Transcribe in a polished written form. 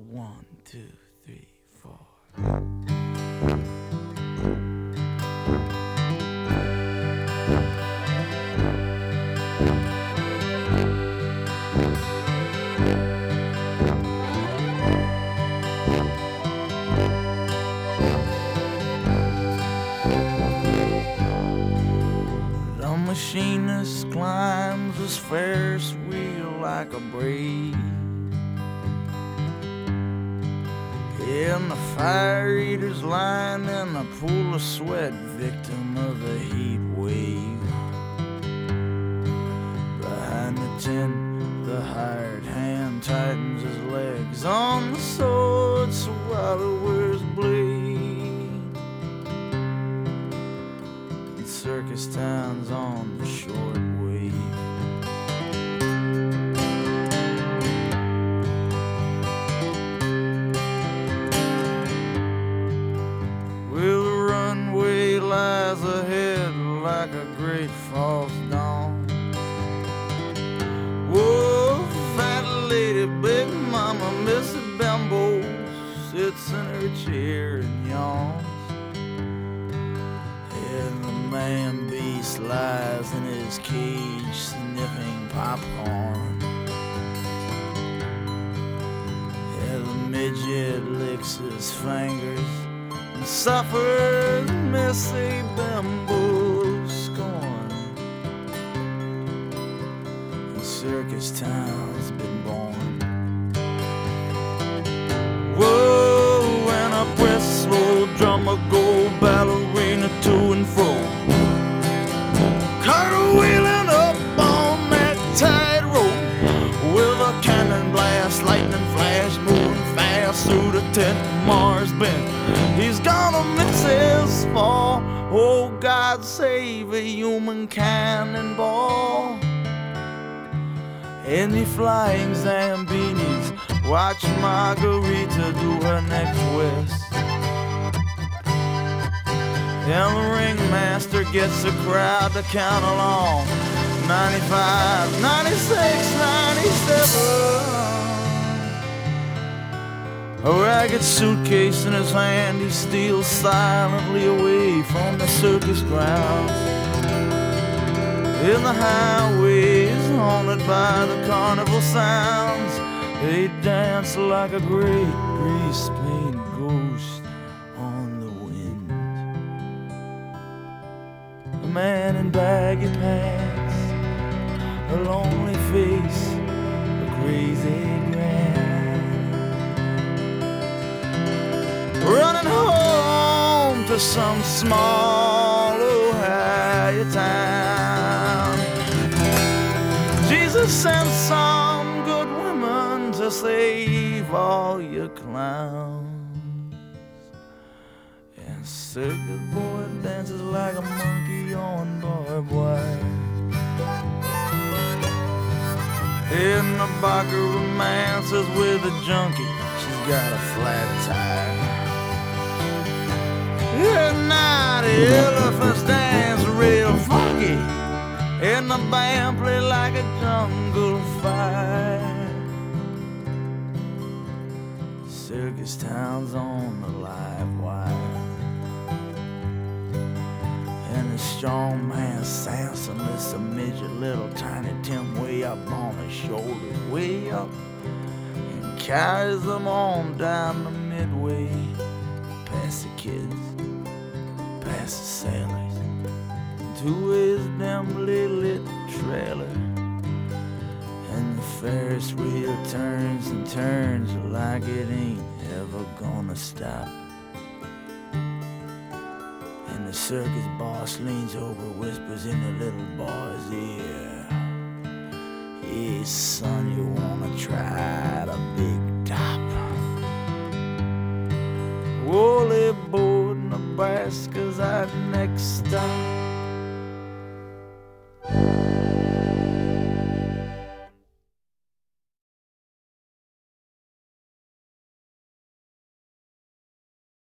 1, 2, 3, 4. The machinist climbs his Ferris wheel like a breeze. And the fire eater's lying in a pool of sweat, victim of the heat wave. Behind the tent, the hired hand tightens his legs on the sword so while he wears blade. And circus town's on the short wave. Well, the runway lies ahead like a great false dawn. Whoa, fat lady, big mama, Missy Bimbo sits in her chair and yawns. And the man beast lies in his cage sniffing popcorn. And the midget licks his fingers and suffers Missy Bimbo's scorn. And circus town's been born. Whoa, and a whistle drummer go ballerina to and fro, cartwheeling up on that tightrope with a cannon blast, lightning flash, moving fast through the tent. Mars bent, he's gonna miss his fall. Oh, God save a human cannonball. And the flying Zambinis watch Margarita do her next twist. And the ringmaster gets the crowd to count along. 95, 96, 97. A ragged suitcase in his hand, he steals silently away from the circus grounds. In the highways haunted by the carnival sounds, they dance like a great grease-paint ghost on the wind. A man in baggy pants, a lonely face, a crazy grin, running home to some small Ohio town. Jesus sent some good women to save all your clowns. And circus boy dances like a monkey on barbed wire. And the barker romances with a junkie, she's got a flat tire. And now the elephants dance real funky, and the band play like a jungle fire. Circus town's on the live wire. And the strong man Samson lifts a midget little tiny Tim way up on his shoulders, way up, and carries them on down the midway, past the kids, past the sailors, to his dimly lit trailer. And the Ferris wheel turns and turns like it ain't ever gonna stop. And the circus boss leans over, whispers in the little boy's ear, "Hey son, you wanna try the big top? Woolly board, Nebraska's our next stop."